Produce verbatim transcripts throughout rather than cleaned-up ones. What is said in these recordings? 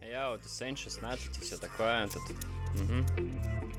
Я вот Сен шестнадцать и все такое. Это тут... угу.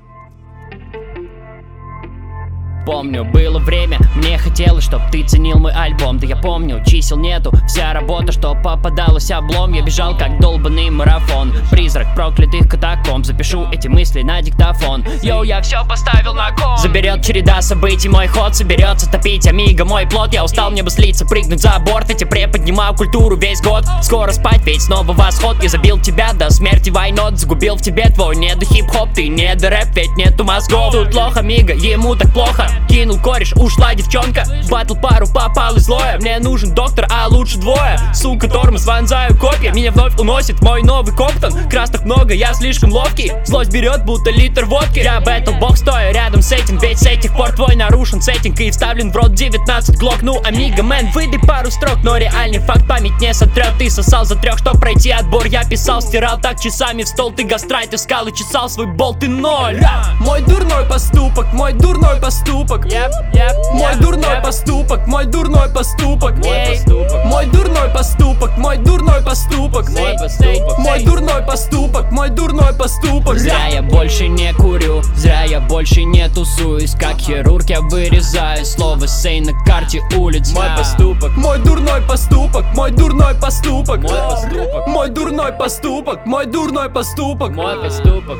Помню, было время, мне хотелось, чтоб ты ценил мой альбом. Да я помню, чисел нету, вся работа, что попадалась облом. Я бежал как долбанный марафон, призрак проклятых катакомб. Запишу эти мысли на диктофон. Йоу, я все поставил на кон. Заберет череда событий мой ход, соберется топить амиго мой плод. Я устал, мне бы слиться, прыгнуть за борт, ведь я преподнимал культуру весь год. Скоро спать, ведь снова восход. Я забил тебя до смерти, why not? Загубил в тебе твой недо хип-хоп, ты не до рэп, ведь нету мозгов. Тут лох амиго, ему так плохо. Кинул кореш, ушла девчонка. Батл пару попал и злое. Мне нужен доктор, а лучше двое. Сука, тормоз, вонзаю копья. Меня вновь уносит мой новый коптон. Красных много, я слишком ловкий. Злость берет, будто литр водки. Я бэтлбок, стоя рядом с этим. Ведь с этих пор твой нарушен сеттинг и вставлен в рот девятнадцать глок. Ну, амиго, мэн, выдай пару строк. Но реальный факт память не сотрет. Ты сосал за трех, чтоб пройти отбор. Я писал, стирал так часами в стол. Ты гастрайт искал и чесал свой болт, ты ноль. Мой дурной поступок, мой дурной поступок. Yep, yep, Мой yep, дурной yep. поступок, мой дурной поступок. Мой поступок. Мой дурной поступок, мой дурной поступок. Мой поступок. Мой дурной поступок, мой дурной поступок. Зря я больше не курю, зря я больше не тусуюсь. Как хирург я вырезаю слово сей на карте улиц. Мой поступок. Мой дурной поступок, мой дурной поступок. Мой поступок. Мой дурной поступок, мой дурной поступок. Мой поступок.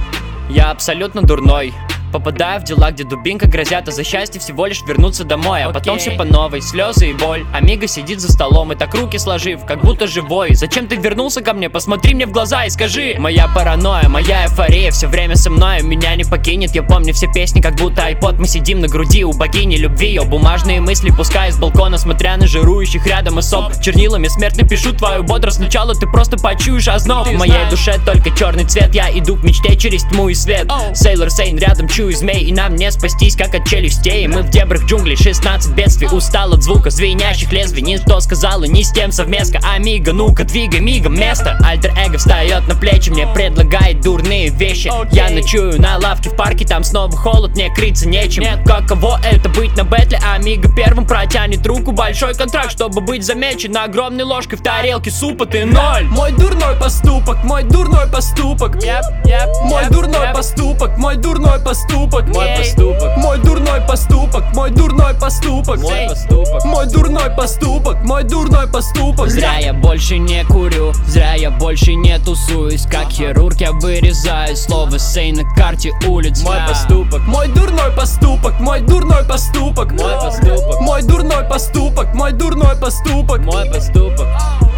Я абсолютно дурной. Попадаю в дела, где дубинка грозят, а за счастье всего лишь вернуться домой. А Окей. потом все по новой, слезы и боль. Амиго сидит за столом и так руки сложив, как будто живой. Зачем ты вернулся ко мне? Посмотри мне в глаза и скажи. Моя паранойя, моя эйфория все время со мной, меня не покинет. Я помню все песни, как будто айпод. Мы сидим на груди у богини любви. Ее бумажные мысли пускаю с балкона, смотря на жирующих рядом особ. Чернилами смертно пишу твою бодрость. Сначала ты просто почуешь озноб. В моей душе только черный цвет. Я иду к мечте через тьму и свет. Сейлор Сейн рядом чую змей, и нам не спастись, как от челюстей. Мы в дебрях джунглей, шестнадцать бедствий. Устал от звука звенящих лезвий. Ни то сказала, ни с тем совместка. Амиго, ну-ка, двигай мигом место. Альтер-эго встает на плечи, мне предлагает дурные вещи. okay. Я ночую на лавке в парке, там снова холод, мне крыться нечем. Нет, каково это быть на бэтле? Амиго первым протянет руку, большой контракт, чтобы быть замечен. Огромной ложкой в тарелке супа ты ноль. Мой дурной поступок, мой дурной поступок. Yep, yep, Мой yep, дурной yep. поступок, мой дурной поступок. Мой поступок. Мой дурной поступок, мой дурной поступок. Мой поступок. Мой дурной поступок, мой дурной поступок. Зря я больше не курю, зря я больше не тусуюсь. Как хирург я вырезаю слово сей на карте улиц. Мой поступок. Мой дурной поступок, мой дурной поступок. Мой поступок. Мой дурной поступок, мой дурной поступок. Мой поступок.